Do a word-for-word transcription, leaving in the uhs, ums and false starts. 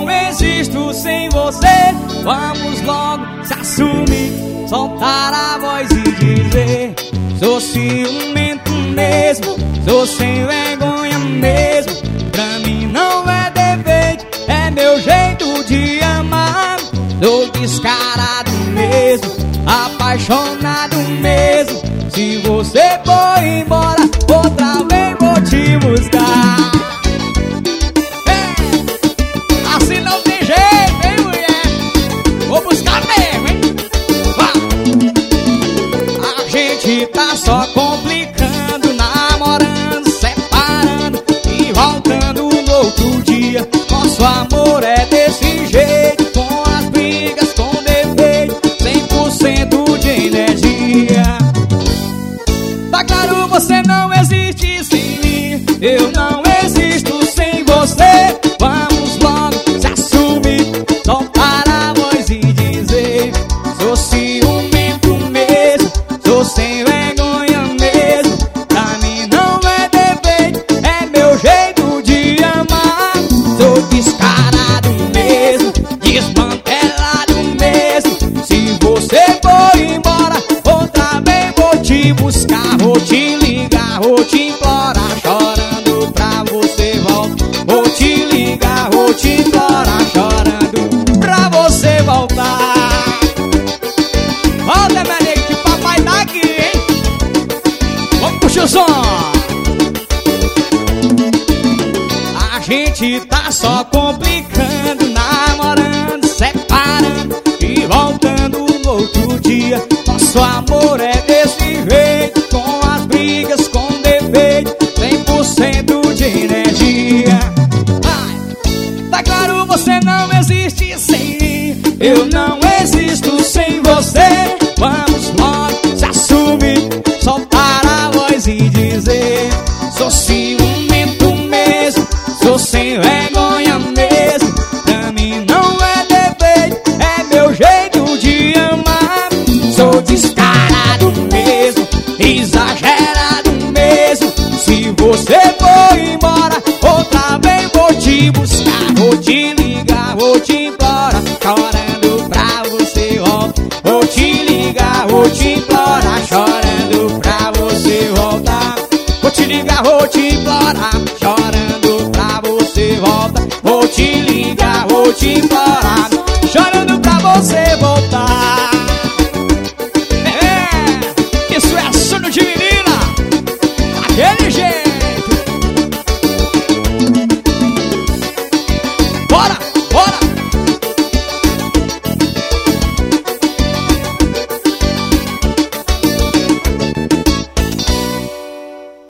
não existo sem você. Vamos logo se assumir, soltar a voz e dizer: sou ciumento mesmo, sou sem vergonha mesmo. Pra mim não é defeito, é meu jeito de amar. Sou descarado mesmo, apaixonado mesmo. Se você for embora, outra vez vou te buscar. É, assim não tem jeito, hein, mulher? Vou buscar mesmo, hein? Vá. A gente tá só complicando, namorando, separando e voltando no outro dia. Nosso amor é desse jeito, com as brigas, com defeito, cem por cento de energia. Tá claro, você não existe sem mim, eu não existo sem você. Vamos logo se assumir, soltar a voz e dizer: sou ciumento mesmo, sou sem vergonha mesmo. Pra mim não é defeito, é meu jeito de amar. Sou descarado mesmo, desmantelado mesmo. Se você for embora, outra vez vou te buscar. Vou te ligar, vou te implorar, chorando pra você voltar. Vou te ligar, vou te implorar, chorando pra você voltar. Volta, minha nega, que o papai tá aqui, hein? Vamos puxar o som. A gente tá só complicando, namorando, separando e voltando no outro dia. Nosso amor é desse jeito, com as brigas, com defeito, cem por cento de energia. Ai, tá claro, você não existe sem mim, eu não existo sem você. Vamos logo se assumir, soltar a voz e dizer: sou ciumento mesmo, sou sem vergonha mesmo. Pra mim não é defeito, é meu jeito de amar. Sou descarado mesmo, exagerado mesmo. Se você for embora, outra vez vou te buscar. Vou te ligar, vou te implorar, chorando pra você voltar. Vou te ligar, vou te implorar, chorando pra você voltar. Vou te ligar, vou te implorar, chorando pra você voltar. Vou te ligar, vou te implorar.